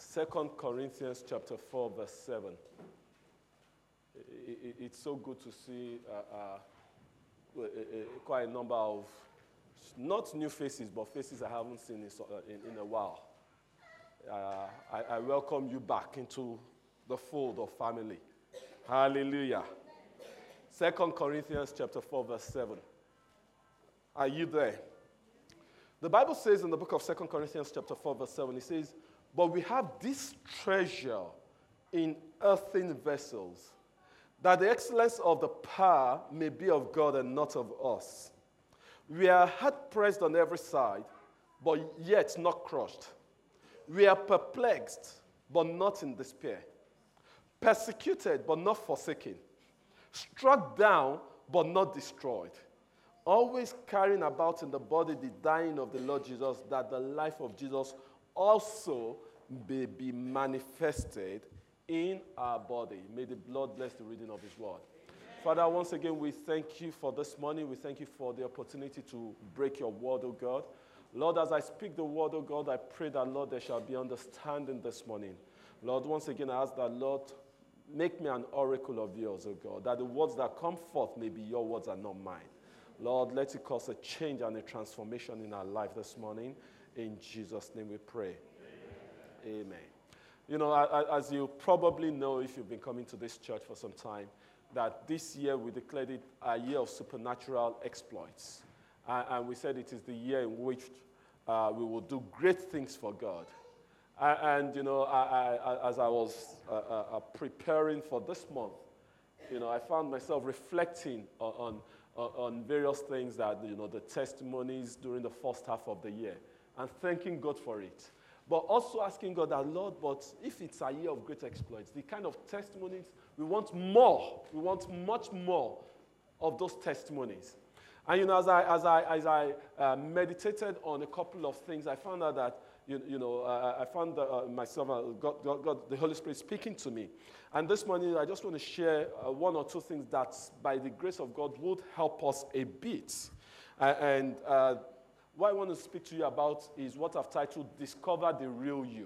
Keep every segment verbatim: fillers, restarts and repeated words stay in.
Second Corinthians chapter four, verse seven. It, it, it's so good to see uh, uh, a, a, quite a number of, not new faces, but faces I haven't seen in, in, in a while. Uh, I, I welcome you back into the fold of family. Hallelujah. Second Corinthians chapter four, verse seven. Are you there? The Bible says in the book of Second Corinthians chapter four, verse seven, it says, "But we have this treasure in earthen vessels, that the excellence of the power may be of God and not of us. We are hard-pressed on every side, but yet not crushed. We are perplexed, but not in despair. Persecuted, but not forsaken. Struck down, but not destroyed. Always carrying about in the body the dying of the Lord Jesus, that the life of Jesus also may be manifested in our body." May the Lord bless the reading of his word. Amen. Father, once again, we thank you for this morning. We thank you for the opportunity to break your word, O God. Lord, as I speak the word, O God, I pray that, Lord, there shall be understanding this morning. Lord, once again, I ask that, Lord, make me an oracle of yours, O God, that the words that come forth may be your words and not mine. Lord, let it cause a change and a transformation in our life this morning. In Jesus' name we pray. Amen. Amen. You know, as you probably know, if you've been coming to this church for some time, that this year we declared it a year of supernatural exploits. Uh, and we said it is the year in which uh, we will do great things for God. Uh, and, you know, I, I, as I was uh, uh, preparing for this month, you know, I found myself reflecting on, on, on various things that, you know, the testimonies during the first half of the year, and thanking God for it. But also asking God that, Lord, but if it's a year of great exploits, the kind of testimonies, we want more. We want much more of those testimonies. And, you know, as I, as I, as I uh, meditated on a couple of things, I found out that, you, you know, uh, I found that, uh, myself, uh, God, God, God, the Holy Spirit speaking to me. And this morning, I just want to share uh, one or two things that, by the grace of God, would help us a bit. Uh, and uh, what I want to speak to you about is what I've titled, Discover the Real You.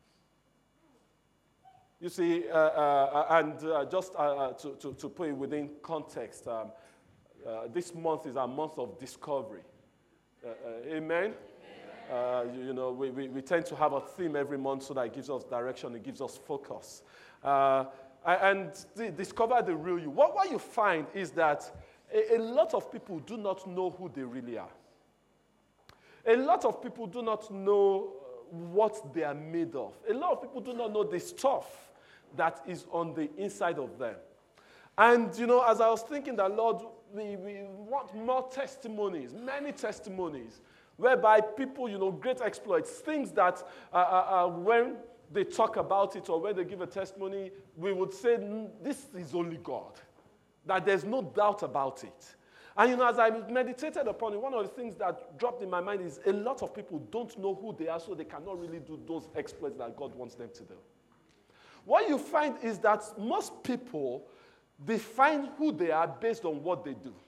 You see, uh, uh, and uh, just uh, to, to, to put it within context, um, uh, this month is our month of discovery. Uh, uh, amen? Uh, you, you know, we, we, we tend to have a theme every month so that it gives us direction, it gives us focus. Uh, and the, discover the real you. What, what you find is that a, a lot of people do not know who they really are. A lot of people do not know what they are made of. A lot of people do not know the stuff that is on the inside of them. And, you know, as I was thinking that, Lord, we, we want more testimonies, many testimonies, whereby people, you know, great exploits, things that uh, uh, uh, when they talk about it or when they give a testimony, we would say, this is only God, that there's no doubt about it. And, you know, as I meditated upon it, one of the things that dropped in my mind is a lot of people don't know who they are, so they cannot really do those exploits that God wants them to do. What you find is that most people define who they are based on what they do.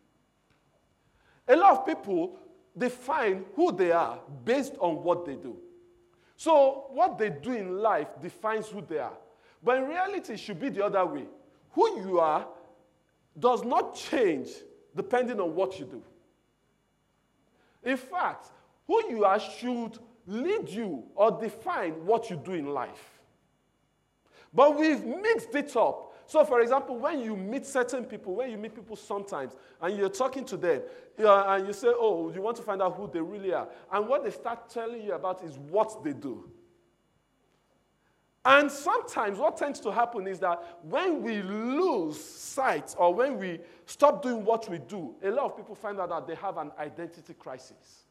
A lot of people define who they are based on what they do. So what they do in life defines who they are. But in reality, it should be the other way. Who you are does not change depending on what you do. In fact, who you are should lead you or define what you do in life. But we've mixed it up. So, for example, when you meet certain people, when you meet people sometimes, and you're talking to them, uh, and you say, oh, you want to find out who they really are. And what they start telling you about is what they do. And sometimes what tends to happen is that when we lose sight or when we stop doing what we do, a lot of people find out that they have an identity crisis.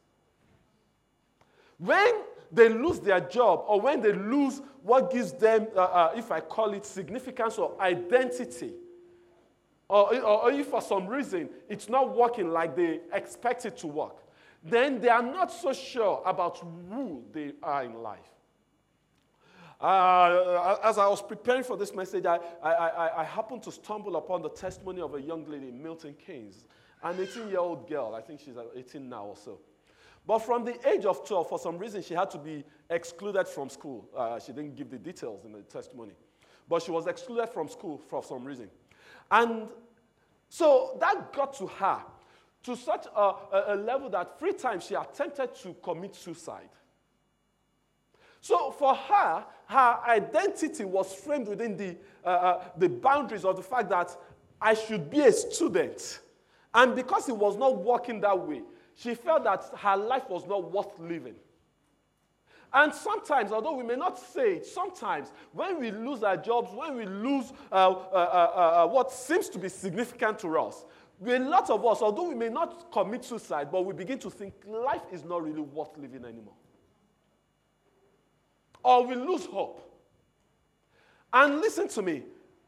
When they lose their job or when they lose what gives them, uh, uh, if I call it significance or identity, or, or, or if for some reason it's not working like they expect it to work, then they are not so sure about who they are in life. Uh, as I was preparing for this message, I, I, I, I happened to stumble upon the testimony of a young lady, Milton Keynes, an eighteen-year-old girl. I think she's eighteen now or so. But from the age of twelve, for some reason, she had to be excluded from school. Uh, she didn't give the details in the testimony. But she was excluded from school for some reason. And so that got to her to such a, a, a level that three times she attempted to commit suicide. So for her, her identity was framed within the, uh, uh, the boundaries of the fact that I should be a student. And because it was not working that way, she felt that her life was not worth living. And sometimes, although we may not say it, sometimes when we lose our jobs, when we lose uh, uh, uh, uh, what seems to be significant to us, a lot of us, although we may not commit suicide, but we begin to think life is not really worth living anymore. Or we lose hope. And listen to me.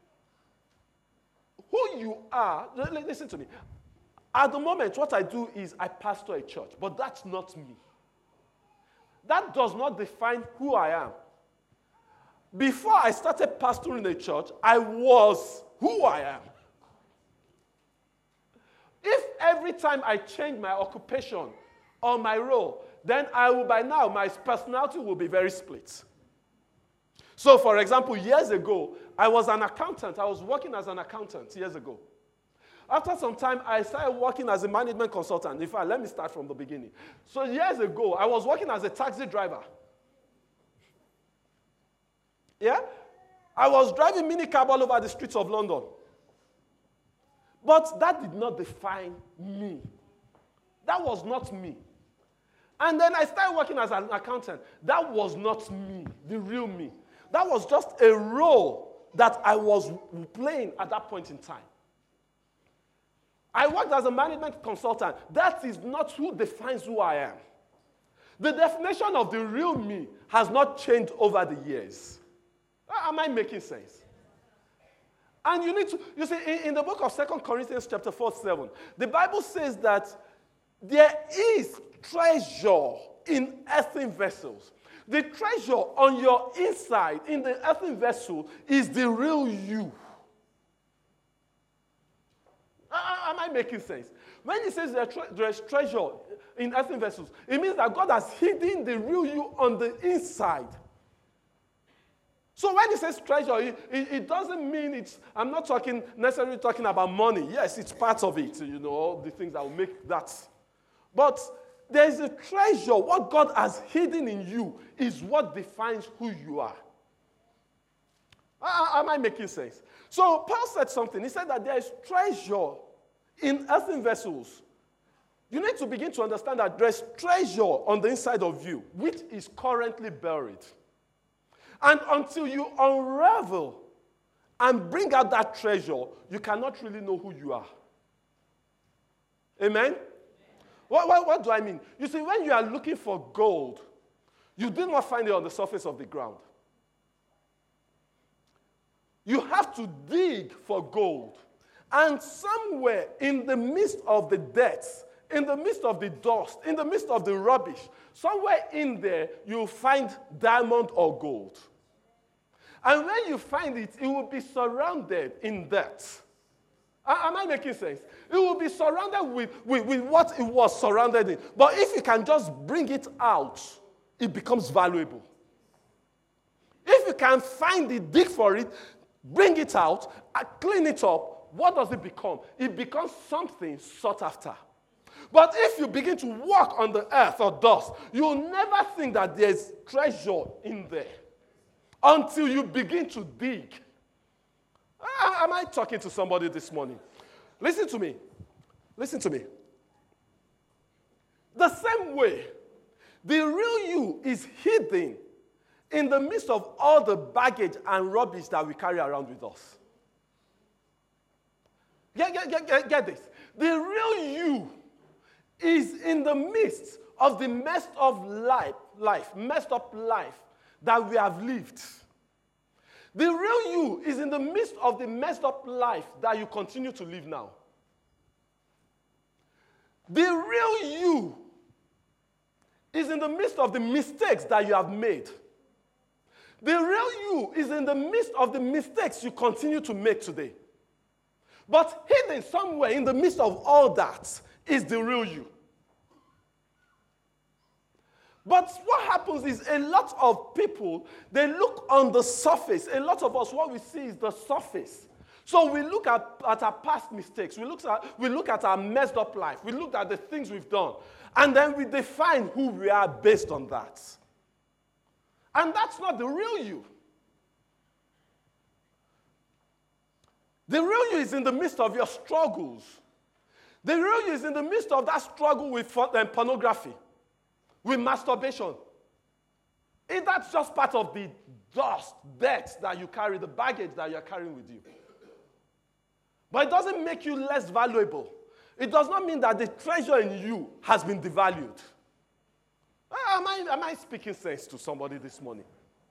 Who you are, listen to me. At the moment, what I do is I pastor a church, but that's not me. That does not define who I am. Before I started pastoring a church, I was who I am. If every time I change my occupation or my role, then I will, by now, my personality will be very split. So, for example, years ago, I was an accountant. I was working as an accountant years ago. After some time, I started working as a management consultant. In fact, let me start from the beginning. So years ago, I was working as a taxi driver. Yeah? I was driving minicab all over the streets of London. But that did not define me. That was not me. And then I started working as an accountant. That was not me, the real me. That was just a role that I was playing at that point in time. I worked as a management consultant. That is not who defines who I am. The definition of the real me has not changed over the years. Am I making sense? And you need to, you see, in, in the book of Second Corinthians chapter four, seven, the Bible says that there is treasure in earthen vessels. The treasure on your inside, in the earthen vessel, is the real you. Am I making sense? When he says there is treasure in earthen vessels, it means that God has hidden the real you on the inside. So when he says treasure, it, it, it doesn't mean it's, I'm not talking necessarily talking about money. Yes, it's part of it, you know, all the things that will make that. But there is a treasure. What God has hidden in you is what defines who you are. Am I making sense? So Paul said something. He said that there is treasure in earthen vessels. You need to begin to understand that there is treasure on the inside of you, which is currently buried. And until you unravel and bring out that treasure, you cannot really know who you are. Amen? What, what, what do I mean? You see, when you are looking for gold, you did not find it on the surface of the ground. You have to dig for gold. And somewhere in the midst of the depths, in the midst of the dust, in the midst of the rubbish, somewhere in there, you'll find diamond or gold. And when you find it, it will be surrounded in depth. Am I making sense? It will be surrounded with, with, with what it was surrounded in. But if you can just bring it out, it becomes valuable. If you can find it, dig for it, bring it out, and clean it up, what does it become? It becomes something sought after. But if you begin to walk on the earth or dust, you'll never think that there's treasure in there until you begin to dig. Am I talking to somebody this morning? Listen to me. Listen to me. The same way, the real you is hidden in the midst of all the baggage and rubbish that we carry around with us. Get, get, get, get, get this. The real you is in the midst of the messed up life, life, messed up life that we have lived. The real you is in the midst of the messed up life that you continue to live now. The real you is in the midst of the mistakes that you have made. The real you is in the midst of the mistakes you continue to make today. But hidden somewhere in the midst of all that is the real you. But what happens is a lot of people, they look on the surface. A lot of us, what we see is the surface. So we look at, at our past mistakes. We look at, we look at our messed up life. We look at the things we've done. And then we define who we are based on that. And that's not the real you. The real you is in the midst of your struggles. The real you is in the midst of that struggle with pornography, with masturbation. And that's just part of the dust, dirt that you carry, the baggage that you're carrying with you. But it doesn't make you less valuable. It does not mean that the treasure in you has been devalued. Am I, am I speaking sense to somebody this morning?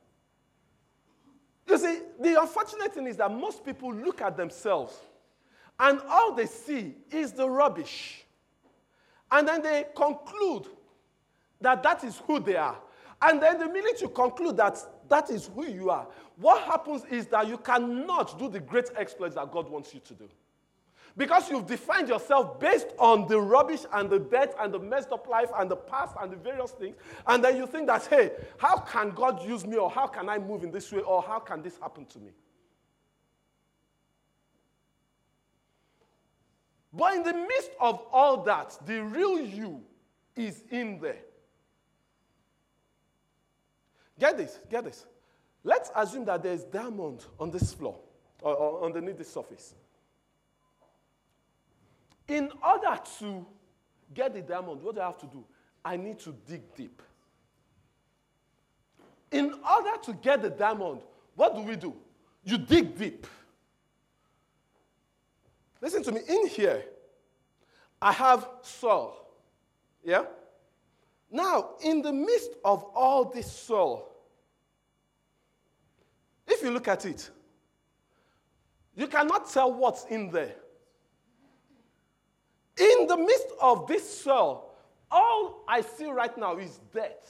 You see, the unfortunate thing is that most people look at themselves and all they see is the rubbish. And then they conclude that that is who they are. And then the minute you conclude that that is who you are, what happens is that you cannot do the great exploits that God wants you to do. Because you've defined yourself based on the rubbish and the dirt and the messed up life and the past and the various things. And then you think that, hey, how can God use me, or how can I move in this way, or how can this happen to me? But in the midst of all that, the real you is in there. Get this, get this. Let's assume that there's diamond on this floor, or, or underneath the surface. In order to get the diamond, what do I have to do? I need to dig deep. In order to get the diamond, what do we do? You dig deep. Listen to me. In here, I have soil. Yeah? Now, in the midst of all this soil, if you look at it, you cannot tell what's in there. In the midst of this soil, all I see right now is dirt.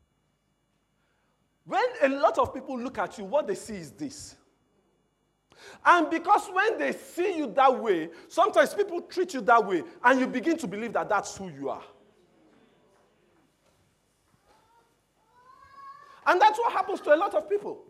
When a lot of people look at you, what they see is this. And because when they see you that way, sometimes people treat you that way, and you begin to believe that that's who you are. And that's what happens to a lot of people.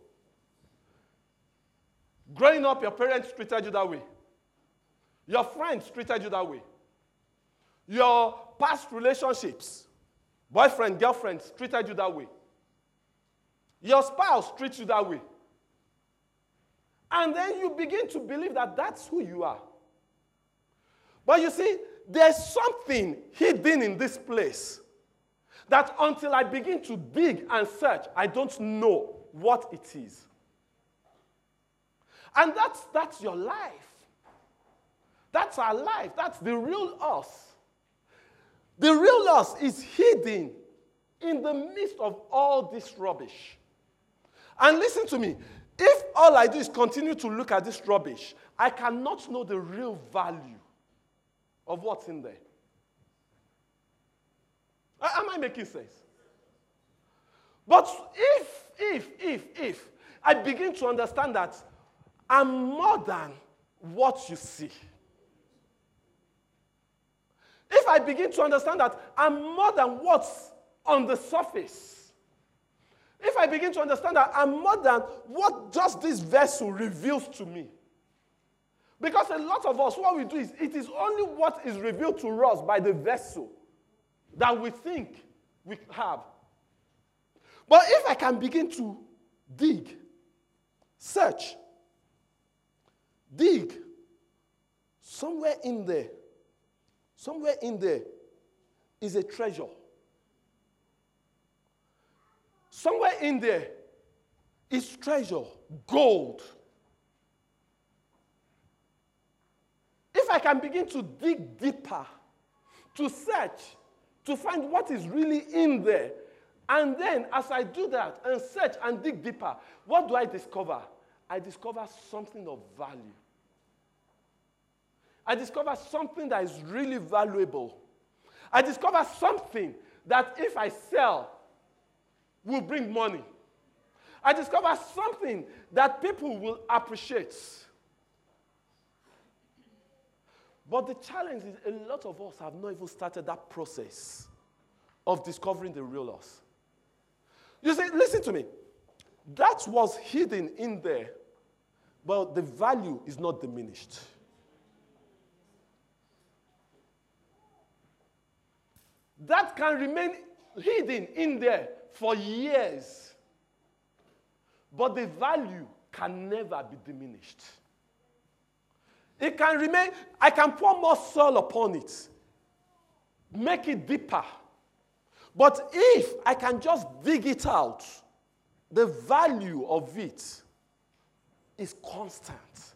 Growing up, your parents treated you that way. Your friends treated you that way. Your past relationships, boyfriend, girlfriends, treated you that way. Your spouse treats you that way. And then you begin to believe that that's who you are. But you see, there's something hidden in this place that until I begin to dig and search, I don't know what it is. And that's, that's your life. That's our life. That's the real us. The real us is hidden in the midst of all this rubbish. And listen to me. If all I do is continue to look at this rubbish, I cannot know the real value of what's in there. Am I making sense? But if, if, if, if I begin to understand that I'm more than what you see, if I begin to understand that I'm more than what's on the surface, if I begin to understand that I'm more than what just this vessel reveals to me, because a lot of us, what we do is, it is only what is revealed to us by the vessel that we think we have. But if I can begin to dig, search, dig, somewhere in there, somewhere in there is a treasure. Somewhere in there is treasure, gold. If I can begin to dig deeper, to search, to find what is really in there, and then as I do that and search and dig deeper, what do I discover? I discover something of value. I discover something that is really valuable. I discover something that if I sell, will bring money. I discover something that people will appreciate. But the challenge is a lot of us have not even started that process of discovering the real us. You see, listen to me. That was hidden in there, but the value is not diminished. That can remain hidden in there for years, but the value can never be diminished. It can remain, I can pour more soil upon it, make it deeper. But if I can just dig it out, the value of it is constant.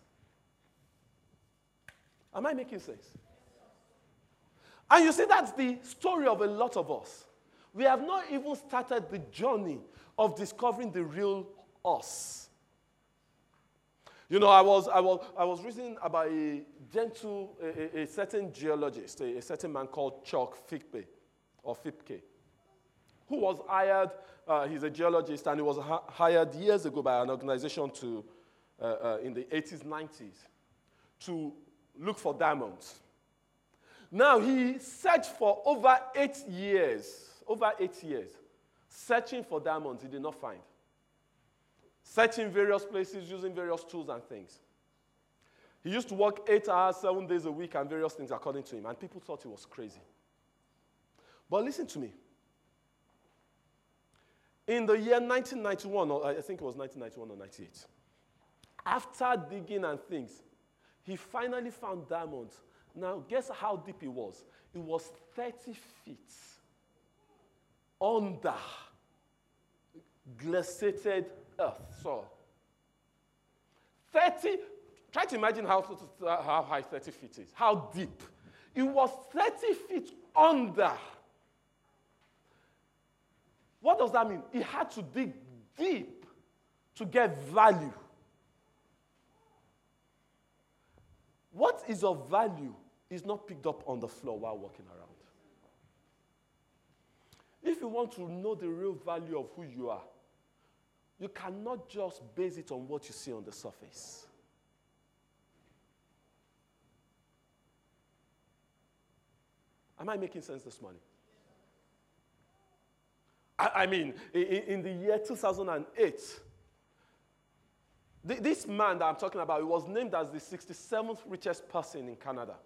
Am I making sense? And you see, that's the story of a lot of us. We have not even started the journey of discovering the real us. You know, I was, I was, I was reading about a gentle, a, a, a certain geologist, a, a certain man called Chuck Phipke, or Phipke, who was hired, uh, he's a geologist, and he was ha- hired years ago by an organization to, uh, uh, in the eighties, nineties, to look for diamonds. Now, he searched for over eight years, over eight years, searching for diamonds he did not find. Searching various places, using various tools and things. He used to work eight hours, seven days a week, and various things according to him, and people thought he was crazy. But listen to me. In the year nineteen ninety-one, or I think it was nineteen ninety-one or ninety-eight, after digging and things, he finally found diamonds. Now, guess how deep it was? It was thirty feet under glaciated earth, soil. thirty, try to imagine how, how high thirty feet is, how deep. It was thirty feet under. What does that mean? He had to dig deep to get value. What is of value is not picked up on the floor while walking around. If you want to know the real value of who you are, you cannot just base it on what you see on the surface. Am I making sense this morning? I, I mean, in, in the year two thousand eight, th- this man that I'm talking about, he was named as the sixty-seventh richest person in Canada.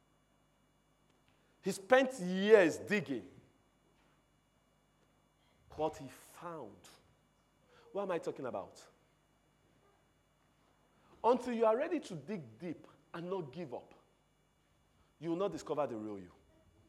He spent years digging, but he found. What am I talking about? Until you are ready to dig deep and not give up, you will not discover the real you.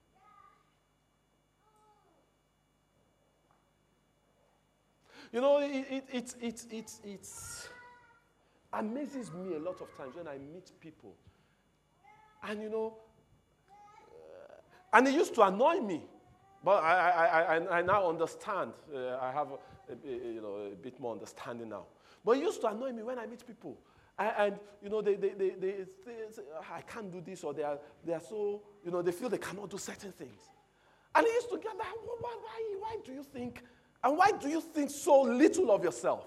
You know, it, it, it, it, it, it amazes me a lot of times when I meet people. And, you know, uh, and it used to annoy me. But I, I, I, I now understand. Uh, I have a, a, you know, a bit more understanding now. But it used to annoy me when I meet people. And, and you know, they, they, they, they, they say, I can't do this, or they are, they are so, you know, they feel they cannot do certain things. And it used to get that, why, why, why do you think, and why do you think so little of yourself?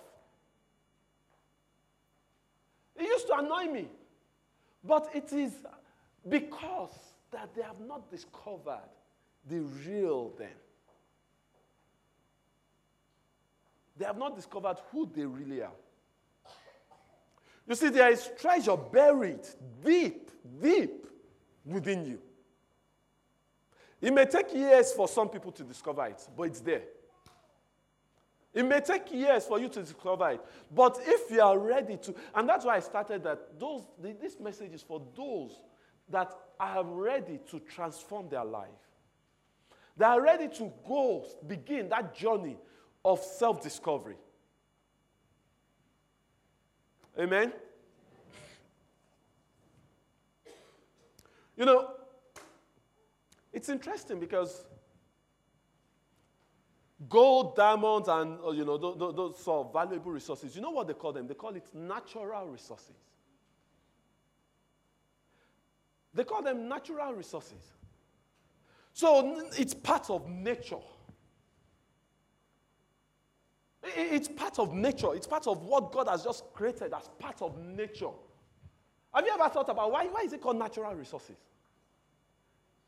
It used to annoy me. But it is because that they have not discovered the real them. They have not discovered who they really are. You see, there is treasure buried deep, deep within you. It may take years for some people to discover it, but it's there. It may take years for you to discover it, but if you are ready to, and that's why I started that, those, this message is for those that are ready to transform their life. They are ready to go, begin that journey of self-discovery. Amen? You know, it's interesting because gold, diamonds, and you know those, those sort of valuable resources, you know what they call them? They call it natural resources. They call them natural resources. So it's part of nature. It's part of nature. It's part of what God has just created as part of nature. Have you ever thought about why, why is it called natural resources?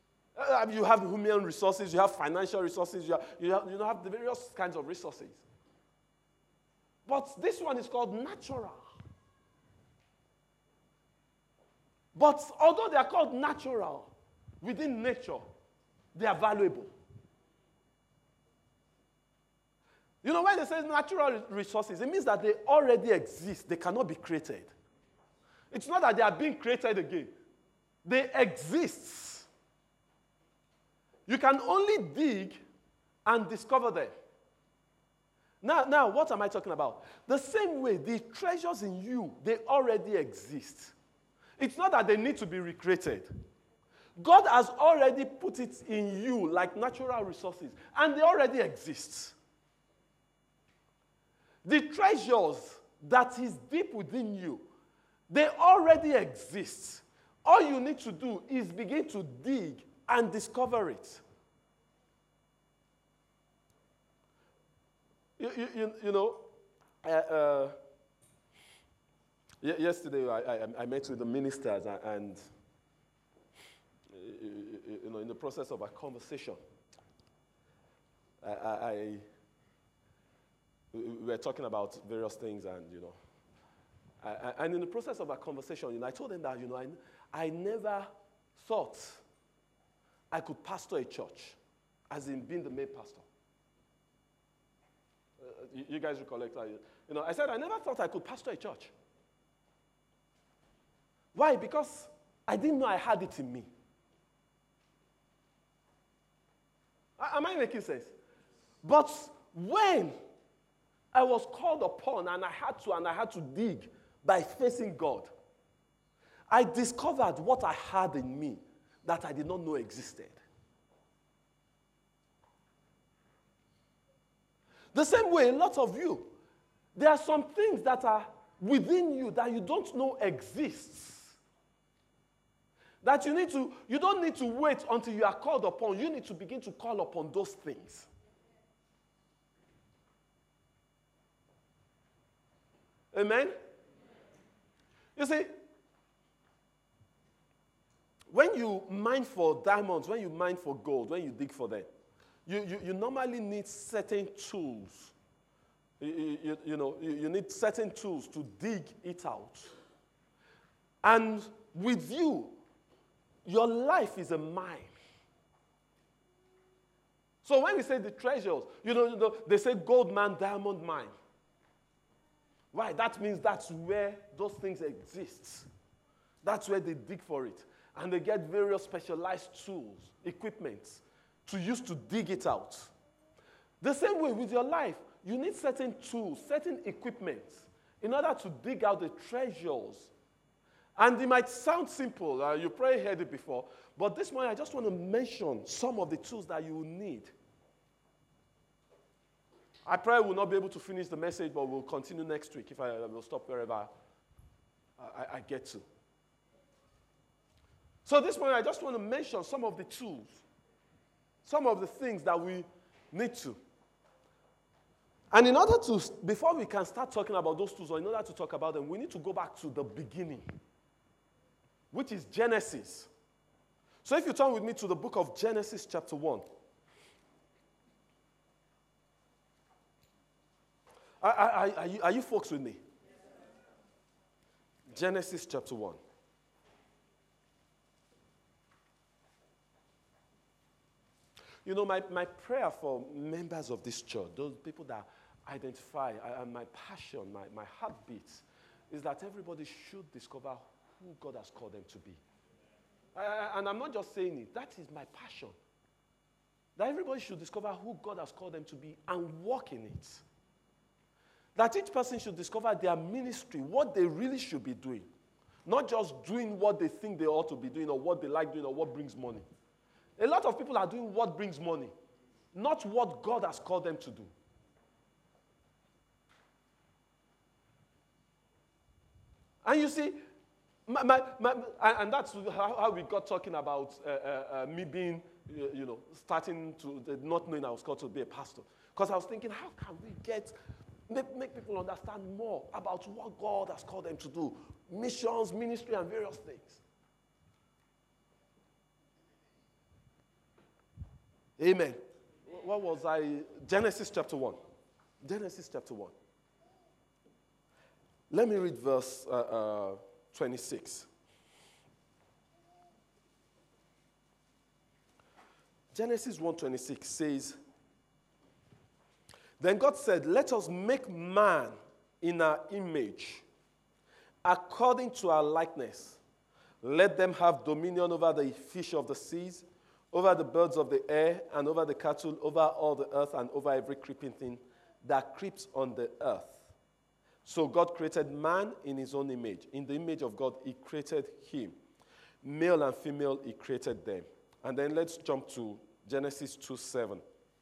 Uh, you have human resources, you have financial resources, you have, you have, you have the various kinds of resources. But this one is called natural. But although they are called natural, within nature, they are valuable. You know, when they say natural resources, it means that they already exist. They cannot be created. It's not that they are being created again. They exist. You can only dig and discover them. Now, now, what am I talking about? The same way, the treasures in you, they already exist. It's not that they need to be recreated. God has already put it in you like natural resources, and they already exist. The treasures that is deep within you, they already exist. All you need to do is begin to dig and discover it. You, you, you, you know, uh, uh, yesterday I, I, I met with the ministers, and you know, in the process of a conversation, I, I, we were talking about various things, and you know, I, and in the process of a conversation, you know, I told them that you know, I, I never thought I could pastor a church, as in being the main pastor. Uh, you, you guys recollect that? You know, I said I never thought I could pastor a church. Why? Because I didn't know I had it in me. Am I making sense? But when I was called upon and I had to and I had to dig by facing God, I discovered what I had in me that I did not know existed. The same way, a lot of you, there are some things that are within you that you don't know exists. That you need to, you don't need to wait until you are called upon. You need to begin to call upon those things. Amen? You see, when you mine for diamonds, when you mine for gold, when you dig for them, you, you, you normally need certain tools. You, you, you know, you, you need certain tools to dig it out. And with you, your life is a mine. So when we say the treasures, you know, you know they say gold mine, diamond mine. Why? That means that's where those things exist. That's where they dig for it. And they get various specialized tools, equipment, to use to dig it out. The same way with your life, you need certain tools, certain equipment, in order to dig out the treasures. And it might sound simple, uh, you probably heard it before, but this morning I just want to mention some of the tools that you will need. I probably will not be able to finish the message, but we'll continue next week if I, I will stop wherever I, I, I get to. So this morning I just want to mention some of the tools, some of the things that we need to. And in order to, before we can start talking about those tools, or in order to talk about them, we need to go back to the beginning, which is Genesis. So if you turn with me to the book of Genesis chapter one. Are, are, are, you, are you folks with me? Genesis chapter one. You know, my, my prayer for members of this church, those people that identify, and my passion, my, my heartbeat, is that everybody should discover who God has called them to be. I, and I'm not just saying it. That is my passion. That everybody should discover who God has called them to be and walk in it. That each person should discover their ministry, what they really should be doing. Not just doing what they think they ought to be doing or what they like doing or what brings money. A lot of people are doing what brings money, not what God has called them to do. And you see, my, my, my, and that's how, how we got talking about uh, uh, uh, me being, uh, you know, starting to, uh, not knowing I was called to be a pastor. Because I was thinking, how can we get, make, make people understand more about what God has called them to do? Missions, ministry, and various things. Amen. What was I? Genesis chapter one. Genesis chapter one. Let me read verse uh, uh, twenty-six. Genesis one twenty-six says, then God said, let us make man in our image, according to our likeness. Let them have dominion over the fish of the seas, over the birds of the air, and over the cattle, over all the earth, and over every creeping thing that creeps on the earth. So God created man in his own image. In the image of God, he created him. Male and female, he created them. And then let's jump to Genesis two seven.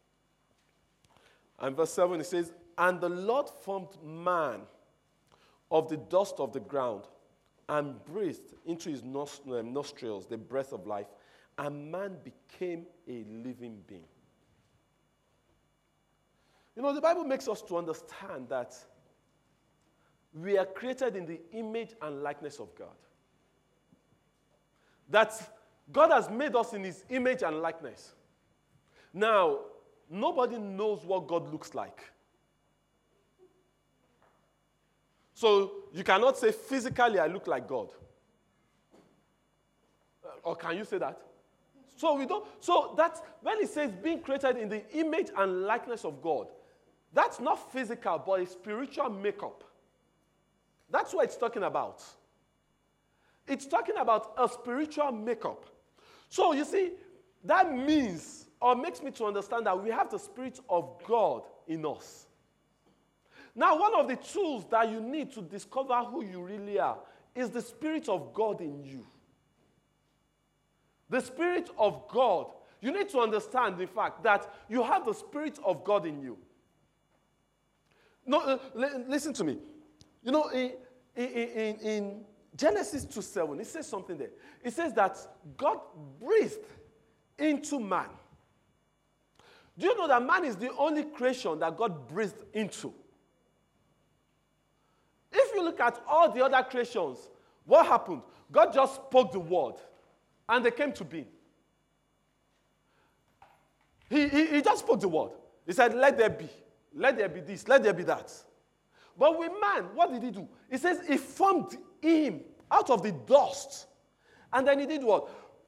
And verse seven, it says, and the Lord formed man of the dust of the ground and breathed into his nostrils the breath of life, and man became a living being. You know, the Bible makes us to understand that we are created in the image and likeness of God. That God has made us in his image and likeness. Now, nobody knows what God looks like. So you cannot say physically I look like God. Or can you say that? So we don't. So that's when it says being created in the image and likeness of God, that's not physical, but a spiritual makeup. That's what it's talking about. It's talking about a spiritual makeup. So you see, that means or makes me to understand that we have the Spirit of God in us. Now, one of the tools that you need to discover who you really are is the Spirit of God in you. The Spirit of God. You need to understand the fact that you have the Spirit of God in you. No, uh, l- listen to me. You know, in, in, in Genesis two seven, it says something there. It says that God breathed into man. Do you know that man is the only creation that God breathed into? If you look at all the other creations, what happened? God just spoke the word, and they came to be. He, he, he just spoke the word. He said, let there be. Let there be this. Let there be that. But with man, what did he do? He says he formed him out of the dust. And then he did what?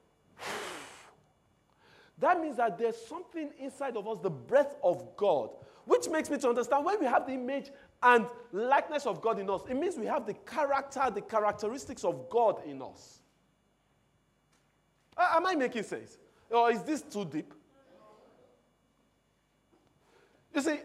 That means that there's something inside of us, the breath of God, which makes me to understand when we have the image and likeness of God in us, it means we have the character, the characteristics of God in us. Uh, am I making sense? Or is this too deep? You see,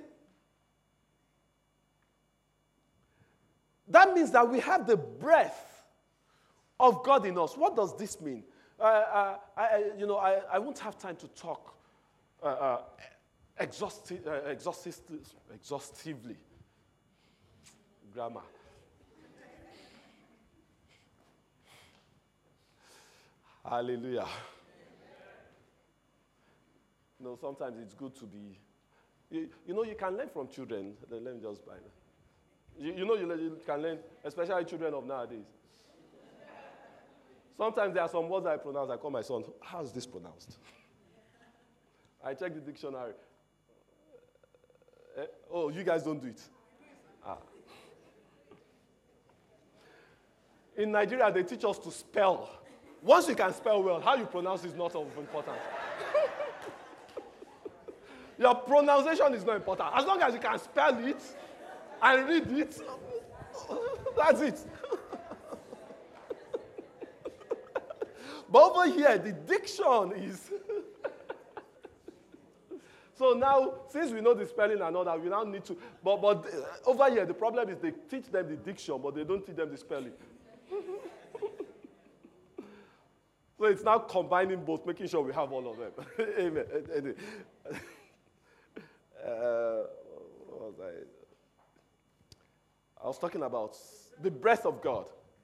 that means that we have the breath of God in us. What does this mean? Uh, uh, I, you know, I, I won't have time to talk uh, uh, exhausti- uh, exhaustively, exhaustively. Grammar. Hallelujah. You know, sometimes it's good to be. You, you know, you can learn from children. Let me just buy them. You, you know, you, you can learn, especially children of nowadays. Sometimes there are some words I pronounce. I call my son, how is this pronounced? I check the dictionary. Uh, oh, you guys don't do it. Ah. In Nigeria, they teach us to spell. Once you can spell well, how you pronounce is not of importance. Your pronunciation is not important. As long as you can spell it and read it, that's it. But over here, the diction is... So now, since we know the spelling and all that, we now need to... But, but uh, over here, the problem is they teach them the diction, but they don't teach them the spelling. So it's now combining both, making sure we have all of them. Amen. Uh, what was I? I was talking about the breath of God.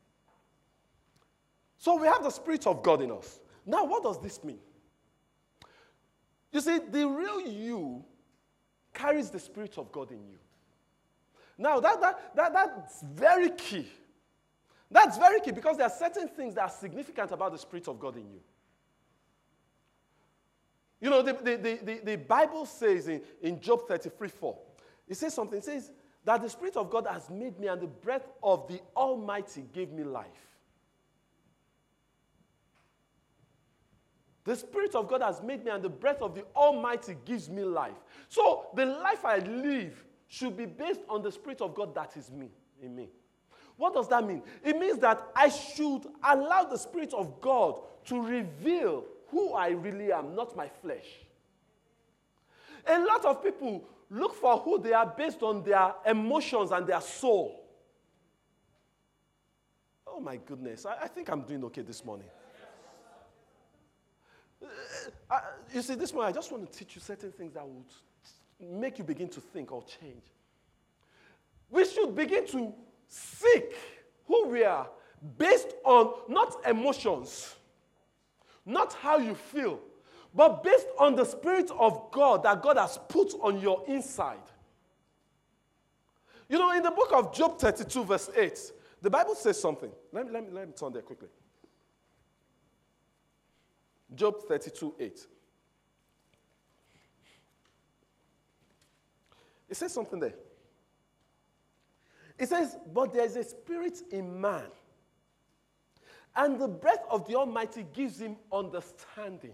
So we have the Spirit of God in us. Now, what does this mean? You see, the real you carries the Spirit of God in you. Now, that, that, that, that's very key. That's very key because there are certain things that are significant about the Spirit of God in you. You know, the, the, the, the Bible says in, in Job thirty-three four, it says something. It says, that the Spirit of God has made me, and the breath of the Almighty gave me life. The Spirit of God has made me, and the breath of the Almighty gives me life. So the life I live should be based on the Spirit of God that is me, in me. What does that mean? It means that I should allow the Spirit of God to reveal who I really am, not my flesh. A lot of people look for who they are based on their emotions and their soul. Oh my goodness, I, I think I'm doing okay this morning. Uh, uh, you see, this morning I just want to teach you certain things that would make you begin to think or change. We should begin to seek who we are based on not emotions, not how you feel, but based on the Spirit of God that God has put on your inside. You know, in the book of Job thirty-two, verse eight, the Bible says something. Let me, let me, let me turn there quickly. Job thirty-two, eight. It says something there. It says, but there is a spirit in man, and the breath of the Almighty gives him understanding.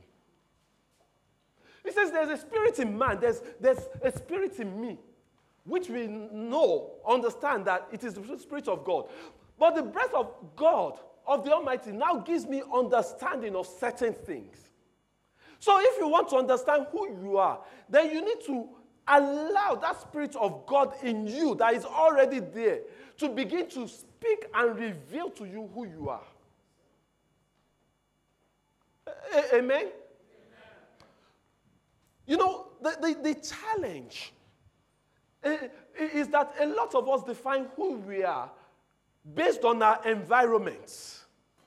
It says there's a spirit in man, there's, there's a spirit in me, which we know, understand that it is the Spirit of God. But the breath of God, of the Almighty, now gives me understanding of certain things. So if you want to understand who you are, then you need to allow that Spirit of God in you that is already there to begin to speak and reveal to you who you are. A- Amen? Amen? You know, the, the, the challenge is that a lot of us define who we are based on our environments.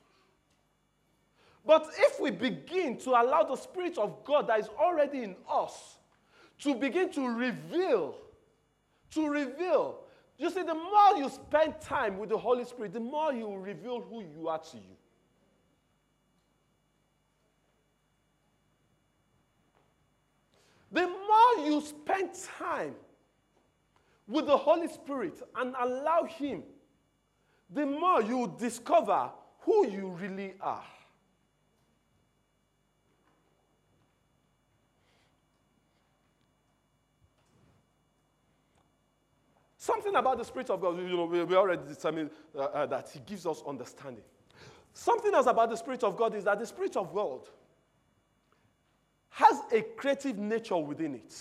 But if we begin to allow the Spirit of God that is already in us to begin to reveal, to reveal. You see, the more you spend time with the Holy Spirit, the more He will reveal who you are to you. The more you spend time with the Holy Spirit and allow Him, the more you will discover who you really are. Something about the Spirit of God, you know, we, we already determined uh, uh, that He gives us understanding. Something else about the Spirit of God is that the Spirit of God has a creative nature within it.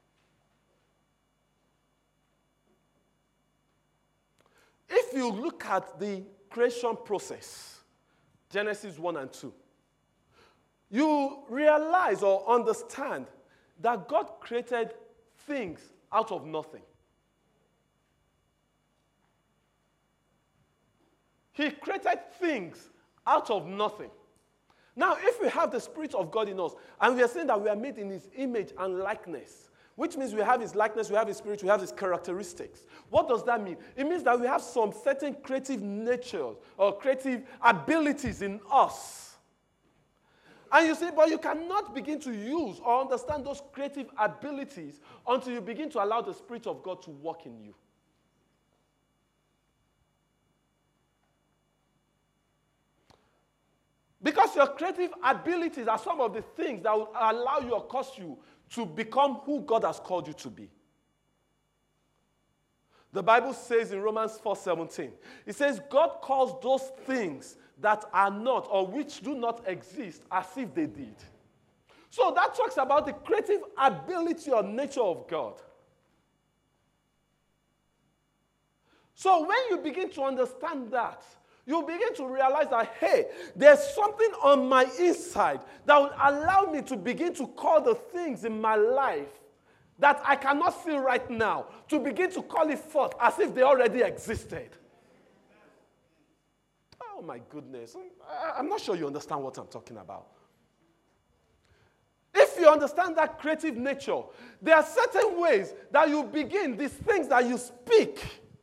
If you look at the creation process, Genesis one and two, you realize or understand that God created things out of nothing. He created things out of nothing. Now, if we have the Spirit of God in us, and we are saying that we are made in His image and likeness, which means we have His likeness, we have His Spirit, we have His characteristics. What does that mean? It means that we have some certain creative nature or creative abilities in us. And you see, but you cannot begin to use or understand those creative abilities until you begin to allow the Spirit of God to work in you. Because your creative abilities are some of the things that will allow you or cause you to become who God has called you to be. The Bible says in Romans four seventeen, it says, God calls those things that are not or which do not exist as if they did. So that talks about the creative ability or nature of God. So when you begin to understand that, you begin to realize that, hey, there's something on my inside that will allow me to begin to call the things in my life that I cannot see right now, to begin to call it forth as if they already existed. Oh my goodness. I'm not sure you understand what I'm talking about. If you understand that creative nature, there are certain ways that you begin, these things that you speak.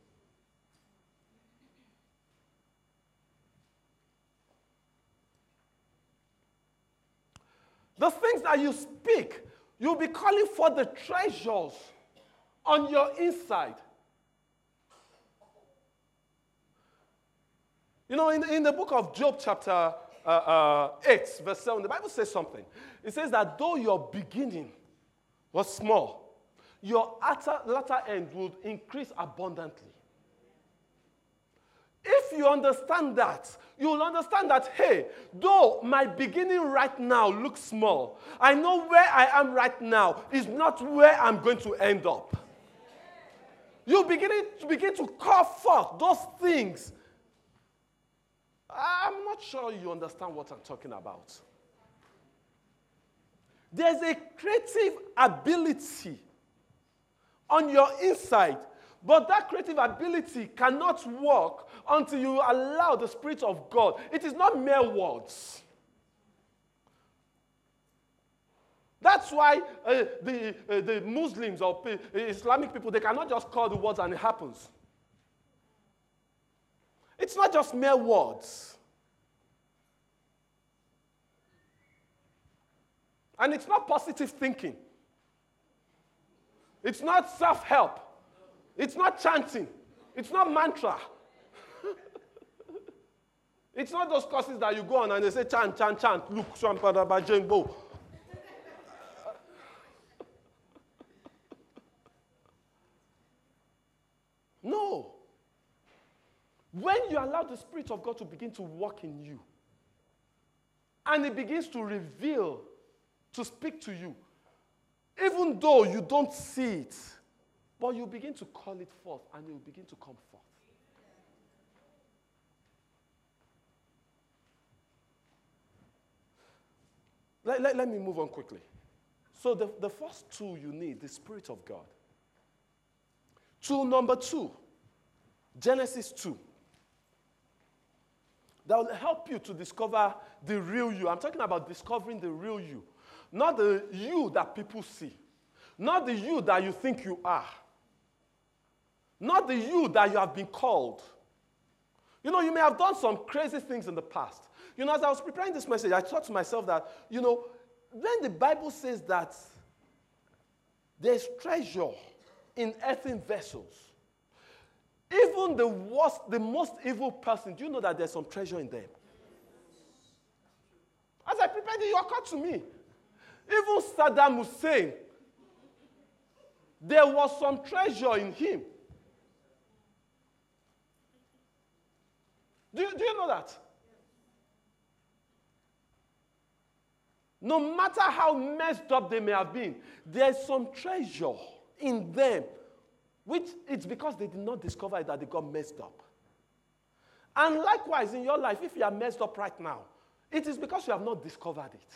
The things that you speak, you'll be calling for the treasures on your inside. You know, in, in the book of Job, chapter uh, uh, eight, verse seven, the Bible says something. It says that though your beginning was small, your utter, latter end would increase abundantly. If you understand that, you will understand that, hey, though my beginning right now looks small, I know where I am right now is not where I'm going to end up. You begin to begin to call forth those things. I'm not sure you understand what I'm talking about. There's a creative ability on your inside, but that creative ability cannot work until you allow the Spirit of God. It is not mere words. That's why uh, the, uh, the Muslims or uh, Islamic people, they cannot just call the words and it happens. It's not just mere words. And it's not positive thinking. It's not self-help. It's not chanting. It's not mantra. It's not those courses that you go on and they say chant, chant, chant. Look, Swampadaba Jengbo. No. When you allow the Spirit of God to begin to work in you, and it begins to reveal, to speak to you, even though you don't see it, but you begin to call it forth, and it will begin to come forth. Let, let, let me move on quickly. So the, the first tool you need, the Spirit of God. Tool number two, Genesis two. That will help you to discover the real you. I'm talking about discovering the real you. Not the you that people see. Not the you that you think you are. Not the you that you have been called. You know, you may have done some crazy things in the past. You know, as I was preparing this message, I thought to myself that, you know, when the Bible says that there's treasure in earthen vessels, even the worst, the most evil person, do you know that there's some treasure in them? As I prepared it, you occurred to me. Even Saddam Hussein, there was some treasure in him. Do you, do you know that? No matter how messed up they may have been, there's some treasure in them, which it's because they did not discover it that they got messed up. And likewise, in your life, if you are messed up right now, it is because you have not discovered it.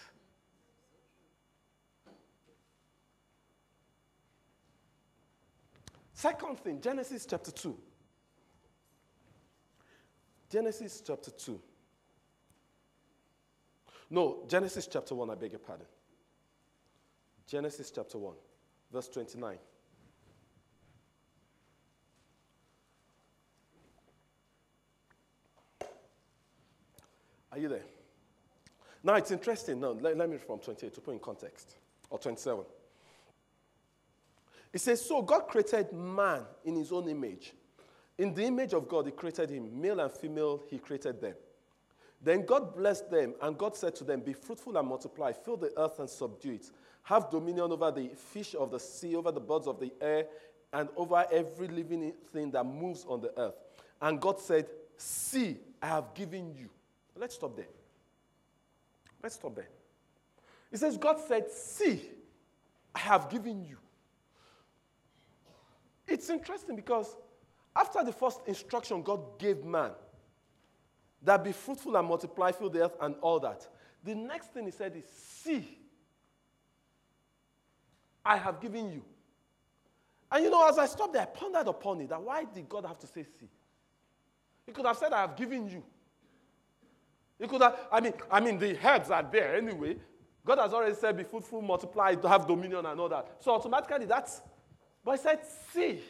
Second thing, Genesis chapter two. Genesis chapter two. No, Genesis chapter one, I beg your pardon. Genesis chapter one, verse twenty-nine. Are you there? Now, it's interesting. No, let, let me read from twenty-eight to put in context, or twenty-seven. It says, so God created man in his own image. In the image of God, he created him. Male and female, he created them. Then God blessed them, and God said to them, be fruitful and multiply, fill the earth and subdue it. Have dominion over the fish of the sea, over the birds of the air, and over every living thing that moves on the earth. And God said, see, I have given you. Let's stop there. Let's stop there. It says, God said, see, I have given you. It's interesting because after the first instruction God gave man, that be fruitful and multiply, fill the earth and all that, the next thing he said is, see, I have given you. And you know, as I stopped there, I pondered upon it, that why did God have to say see? He could have said, I have given you. He could have, I mean, I mean, the heads are there anyway. God has already said, be fruitful, multiply, have dominion and all that. So automatically that's, but he said, see,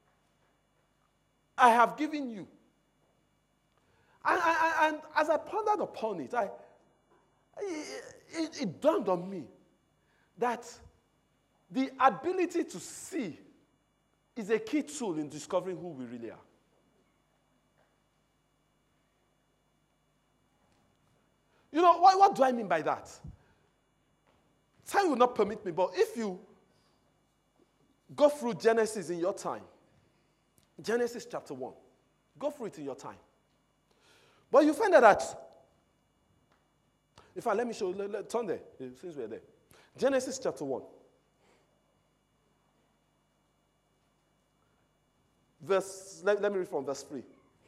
I have given you. And, and, and as I pondered upon it, I, it, it dawned on me that the ability to see is a key tool in discovering who we really are. You know, what, what do I mean by that? Time will not permit me, but if you go through Genesis in your time, Genesis chapter one, go through it in your time. But you find out that, in fact, let me show you, let, let, turn there, since we're there. Genesis chapter one. Verse, let, let me read from verse three.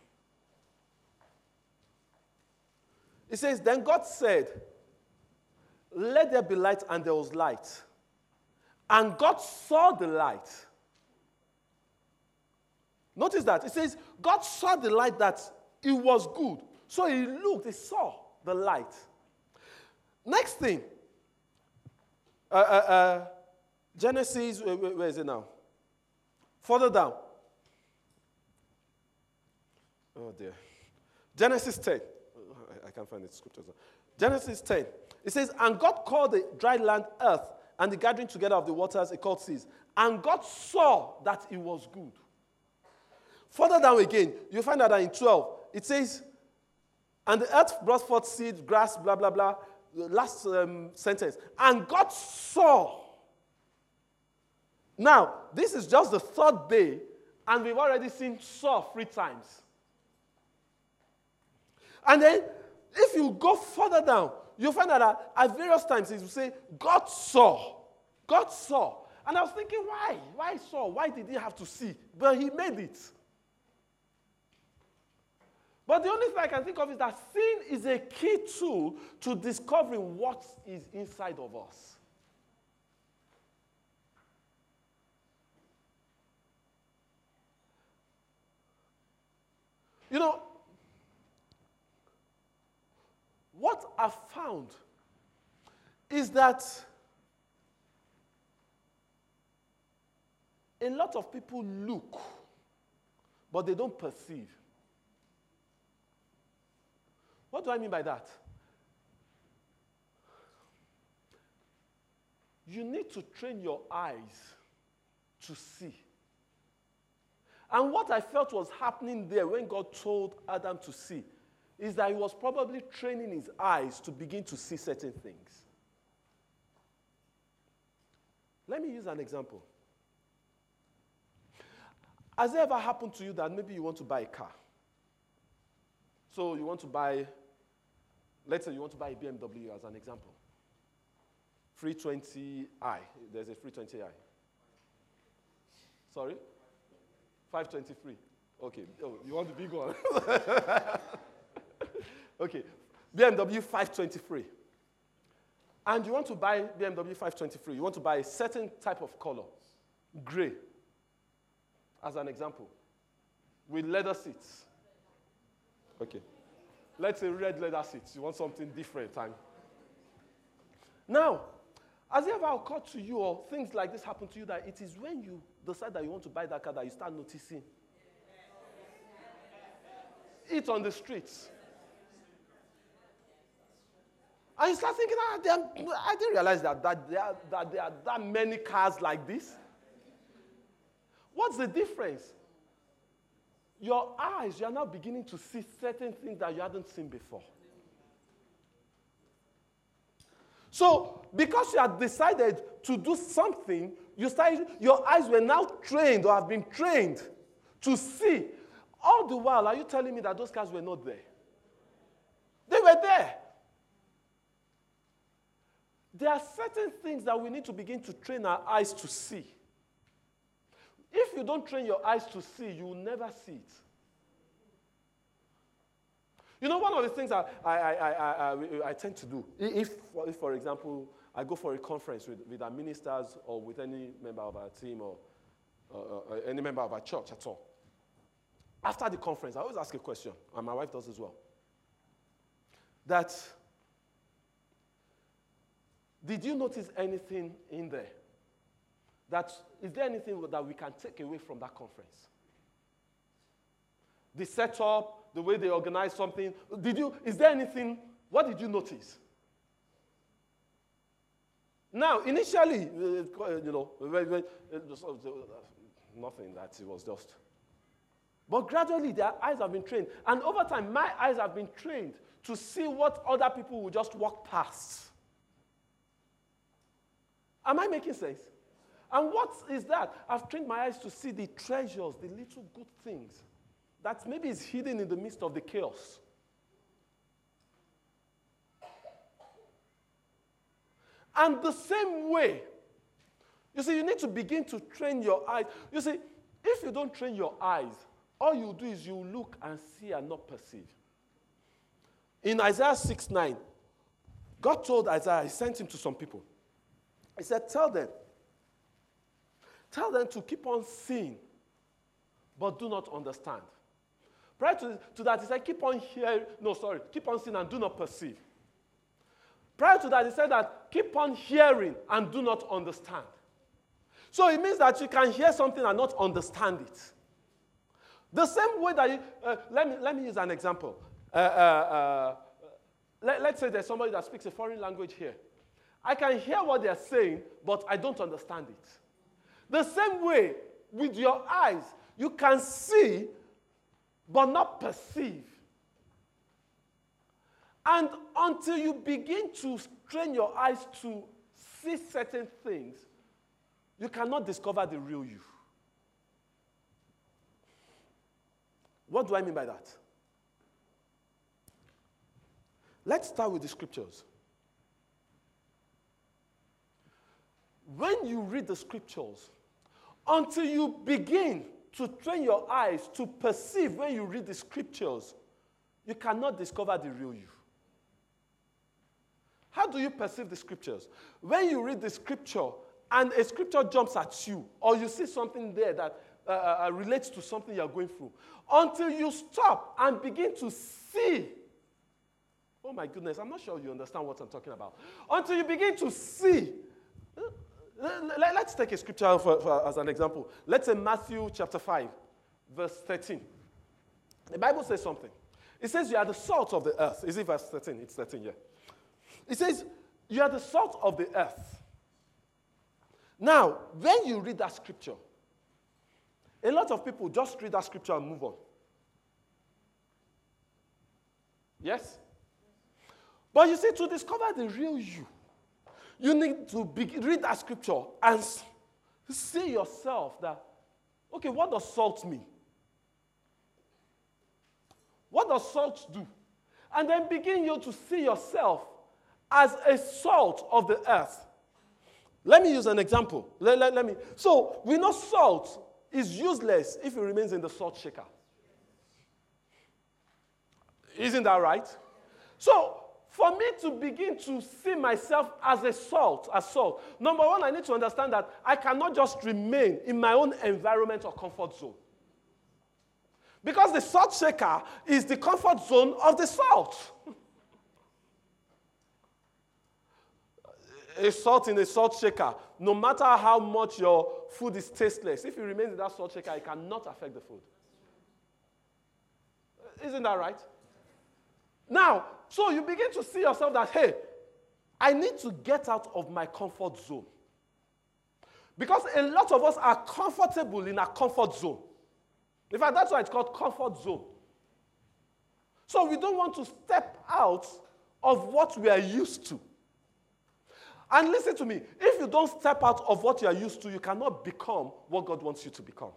It says, then God said, let there be light, and there was light. And God saw the light. Notice that. It says, God saw the light that it was good. So he looked, he saw the light. Next thing. Uh, uh, uh, Genesis, where, where is it now? Further down. Oh dear. Genesis ten. I, I can't find the scriptures now. Genesis ten. It says, and God called the dry land earth, and the gathering together of the waters he called seas. And God saw that it was good. Further down again, you find out that in twelve, it says, and the earth brought forth seed, grass, blah, blah, blah. The last um, sentence. And God saw. Now, this is just the third day, and we've already seen saw three times. And then, if you go further down, you'll find out that at various times it will say, God saw. God saw. And I was thinking, why? Why saw? Why did he have to see? But he made it. But the only thing I can think of is that seeing is a key tool to discovering what is inside of us. You know, what I've found is that a lot of people look, but they don't perceive. What do I mean by that? You need to train your eyes to see. And what I felt was happening there when God told Adam to see is that he was probably training his eyes to begin to see certain things. Let me use an example. Has it ever happened to you that maybe you want to buy a car? So you want to buy, let's say you want to buy a B M W as an example. three twenty i. There's a three twenty i. Sorry? five twenty-three. Okay. Oh, you want the big one? Okay. B M W five twenty-three. And you want to buy B M W five twenty-three. You want to buy a certain type of color. Gray. As an example. With leather seats. Okay. Let's say red leather seats. You want something different. And now, has it ever occurred to you or things like this happen to you that it is when you decide that you want to buy that car that you start noticing it on the streets? And you start thinking, ah, there are, I didn't realize that, that, there are, that there are that many cars like this. What's the difference? Your eyes, you are now beginning to see certain things that you hadn't seen before. So, because you have decided to do something, you started, your eyes were now trained or have been trained to see. All the while, are you telling me that those cars were not there? They were there. There are certain things that we need to begin to train our eyes to see. If you don't train your eyes to see, you will never see it. You know, one of the things I, I, I, I, I, I tend to do, if, if, for example, I go for a conference with, with our ministers or with any member of our team or uh, uh, any member of our church at all, after the conference, I always ask a question, and my wife does as well, that, did you notice anything in there? That, is there anything that we can take away from that conference? The setup, the way they organize something. Did you, is there anything, what did you notice? Now, initially, uh, you know, nothing, that it was just, But gradually, their eyes have been trained. And over time, my eyes have been trained to see what other people will just walk past. Am I making sense? And what is that? I've trained my eyes to see the treasures, the little good things that maybe is hidden in the midst of the chaos. And the same way, you see, you need to begin to train your eyes. You see, if you don't train your eyes, all you do is you look and see and not perceive. In Isaiah six nine, God told Isaiah, he sent him to some people. He said, tell them, tell them to keep on seeing, but do not understand. Prior to, to that, he said, keep on hearing, no, sorry, keep on seeing and do not perceive. Prior to that, he said that keep on hearing and do not understand. So it means that you can hear something and not understand it. The same way that you, uh, let, me, let me use an example. Uh, uh, uh, let, let's say there's somebody that speaks a foreign language here. I can hear what they're saying, but I don't understand it. The same way, with your eyes, you can see, but not perceive. And until you begin to train your eyes to see certain things, you cannot discover the real you. What do I mean by that? Let's start with the scriptures. When you read the scriptures, until you begin to train your eyes to perceive when you read the scriptures, you cannot discover the real you. How do you perceive the scriptures? When you read the scripture and a scripture jumps at you, or you see something there that uh, uh, relates to something you're going through, until you stop and begin to see. Oh my goodness, I'm not sure you understand what I'm talking about. Until you begin to see. Let's take a scripture for, for, as an example. Let's say Matthew chapter five, verse thirteen. The Bible says something. It says you are the salt of the earth. Is it verse thirteen? It's thirteen, yeah. It says you are the salt of the earth. Now, when you read that scripture, a lot of people just read that scripture and move on. Yes? But you see, to discover the real you, you need to be, read that scripture and see yourself that, okay, what does salt mean? What does salt do? And then begin you to see yourself as a salt of the earth. Let me use an example. Let, let, let me. So, we know salt is useless if it remains in the salt shaker. Isn't that right? So, for me to begin to see myself as a salt, as salt, number one, I need to understand that I cannot just remain in my own environment or comfort zone. Because the salt shaker is the comfort zone of the salt. A salt in a salt shaker, no matter how much your food is tasteless, if it remains in that salt shaker, it cannot affect the food. Isn't that right? Now, so you begin to see yourself that, hey, I need to get out of my comfort zone. Because a lot of us are comfortable in our comfort zone. In fact, that's why it's called comfort zone. So we don't want to step out of what we are used to. And listen to me, if you don't step out of what you are used to, you cannot become what God wants you to become.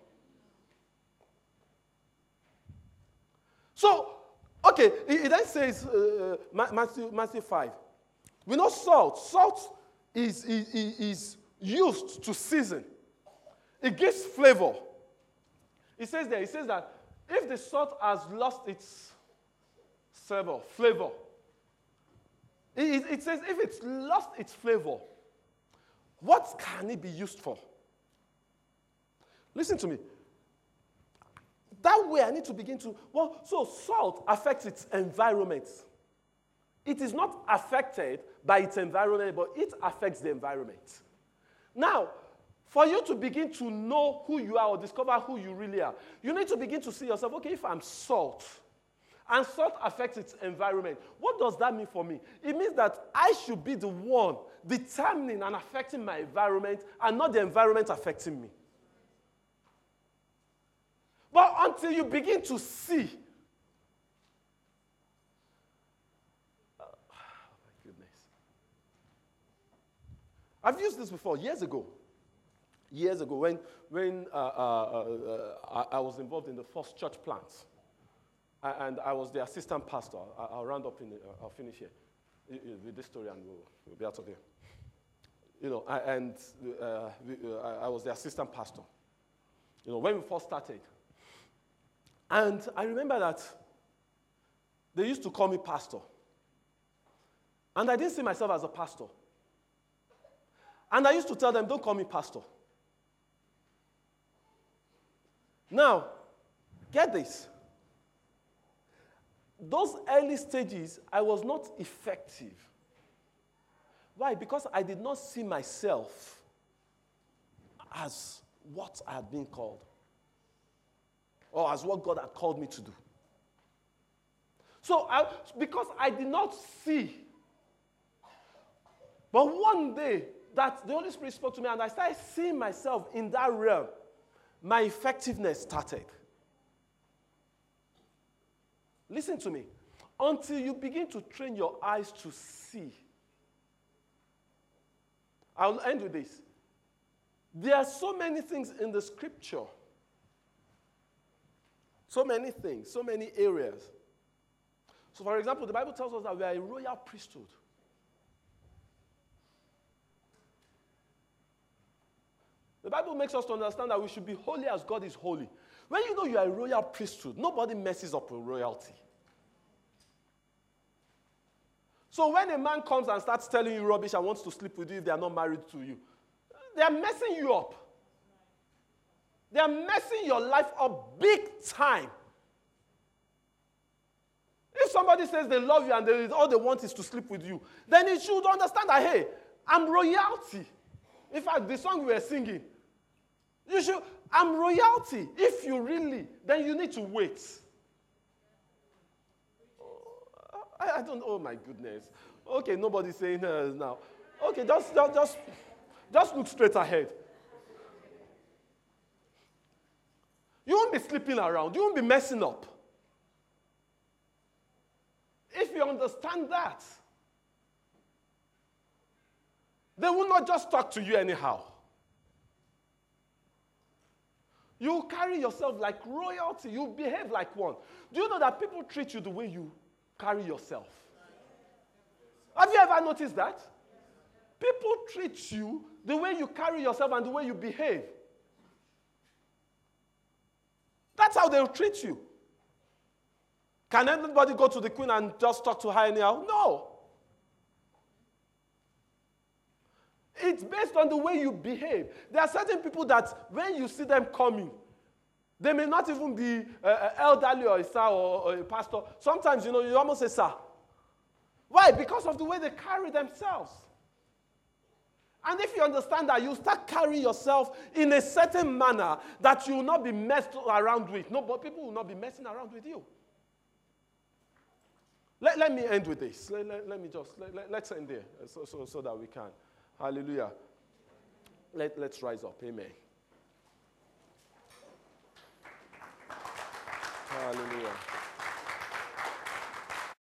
So, okay, it, it then says, uh, Matthew, Matthew five. We know salt. Salt is, is, is used to season. It gives flavor. It says there, it says that if the salt has lost its savor, flavor, it, it says if it's lost its flavor, what can it be used for? Listen to me. That way I need to begin to, well, so salt affects its environment. It is not affected by its environment, but it affects the environment. Now, for you to begin to know who you are or discover who you really are, you need to begin to see yourself, okay, if I'm salt, and salt affects its environment, what does that mean for me? It means that I should be the one determining and affecting my environment and not the environment affecting me. But until you begin to see. Oh, my goodness. I've used this before, years ago. Years ago, when, when uh, uh, uh, I, I was involved in the first church plant, and I was the assistant pastor. I, I'll round up in, the, uh, I'll finish here with this story and we'll, we'll be out of here. You know, I, and uh, we, uh, I was the assistant pastor, you know, when we first started. And I remember that they used to call me pastor. And I didn't see myself as a pastor. And I used to tell them, don't call me pastor. Now, get this. Those early stages, I was not effective. Why? Because I did not see myself as what I had been called, or as what God had called me to do. So, I, because I did not see, but one day that the Holy Spirit spoke to me and I started seeing myself in that realm, my effectiveness started. Listen to me. Until you begin to train your eyes to see. I'll end with this. There are so many things in the scripture. So many things, so many areas. So, for example, the Bible tells us that we are a royal priesthood. The Bible makes us to understand that we should be holy as God is holy. When you know you are a royal priesthood, nobody messes up with royalty. So when a man comes and starts telling you rubbish and wants to sleep with you if they are not married to you, they are messing you up. They are messing your life up big time. If somebody says they love you and they, all they want is to sleep with you, then you should understand that, hey, I'm royalty. In fact, the song we were singing, you should, I'm royalty. If you really, then you need to wait. Oh, I, I don't, oh my goodness. Okay, nobody's saying uh, now. Okay, just, just, just, just look straight ahead. You won't be sleeping around. You won't be messing up. If you understand that, they will not just talk to you anyhow. You carry yourself like royalty. You behave like one. Do you know that people treat you the way you carry yourself? Have you ever noticed that? People treat you the way you carry yourself and the way you behave. That's how they'll treat you. Can anybody go to the queen and just talk to her anyhow? No. It's based on the way you behave. There are certain people that when you see them coming, they may not even be uh, elderly or a sir or, or a pastor. Sometimes, you know, you almost say sir. Why? Because of the way they carry themselves. And if you understand that, you start carrying yourself in a certain manner that you will not be messed around with. No, but people will not be messing around with you. Let, let me end with this. Let, let, let me just, let, let, let's end there so, so, so that we can. Hallelujah. Let, let's rise up. Amen. Hallelujah.